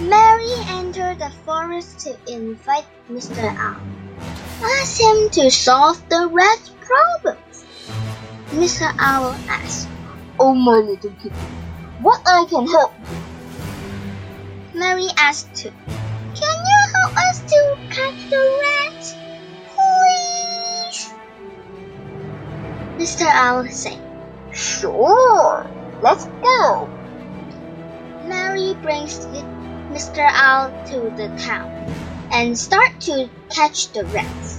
Mary entered the forest to invite Mr. Owl. Ask him to solve the rat's problems. Mr. Owl asked, Oh, my little kitty, what I can help you? Mary asked too. Can you help us to catch the rat? Please? Mr. Owl said, Sure, let's go. Mary brings Mr. Owl to the town and start to catch the rats.